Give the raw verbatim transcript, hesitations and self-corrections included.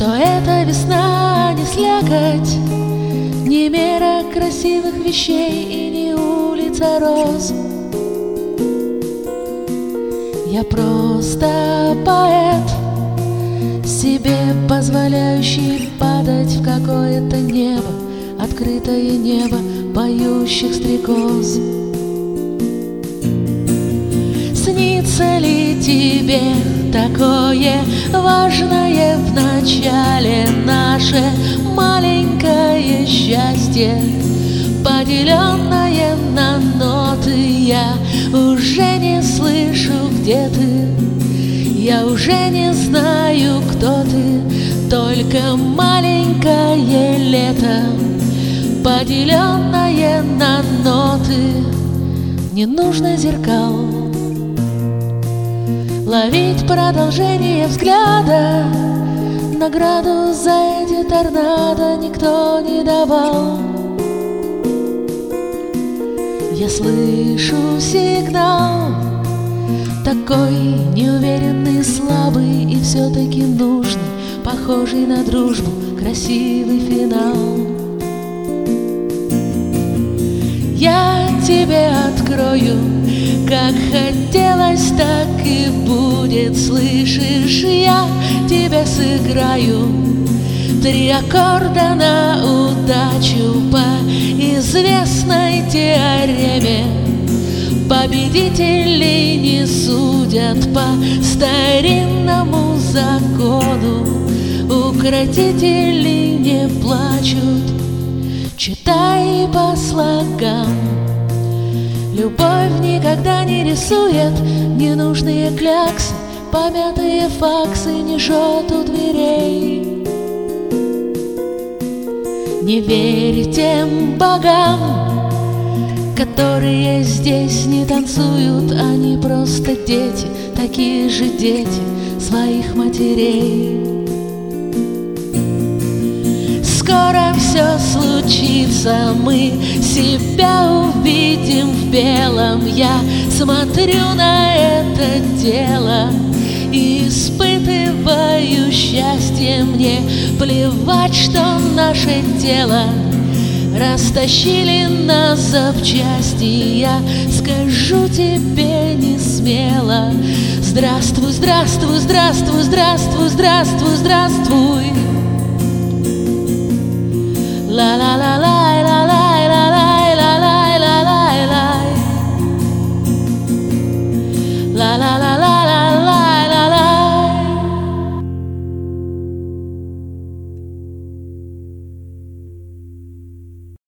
что это весна, не слякоть, не мера красивых вещей и не улица роз. Я просто поэт, себе позволяющий падать в какое-то небо, открытое небо поющих стрекоз. Снится ли тебе такое важное в начале наше маленькое счастье, поделенное на ноты? Я уже не слышу, где ты, я уже не знаю, кто ты, только маленькое лето, поделенное на ноты. Не нужно зеркал, ловить продолжение взгляда, награду за эти торнадо никто не давал. Я слышу сигнал, такой неуверенный, слабый и все-таки нужный, похожий на дружбу, красивый финал. Я тебе открою, как хотелось, так и будет. Слышишь, я тебе сыграю три аккорда на удачу по известной теореме. Победителей не судят по старинному закону, укротители не плачут, читай по слогам. Любовь никогда не рисует ненужные кляксы, помятые факсы не жжет у дверей. Не верь тем богам, которые здесь не танцуют, они просто дети, такие же дети своих матерей. Скоро все случится, мы себя увидим в белом. Я смотрю на это дело и испытываю счастье. Мне плевать, что наше тело растащили на запчасти. Я скажу тебе не смело: здравствуй, здравствуй, здравствуй, здравствуй, здравствуй, здравствуй. La la la la la la la la la la la la la la la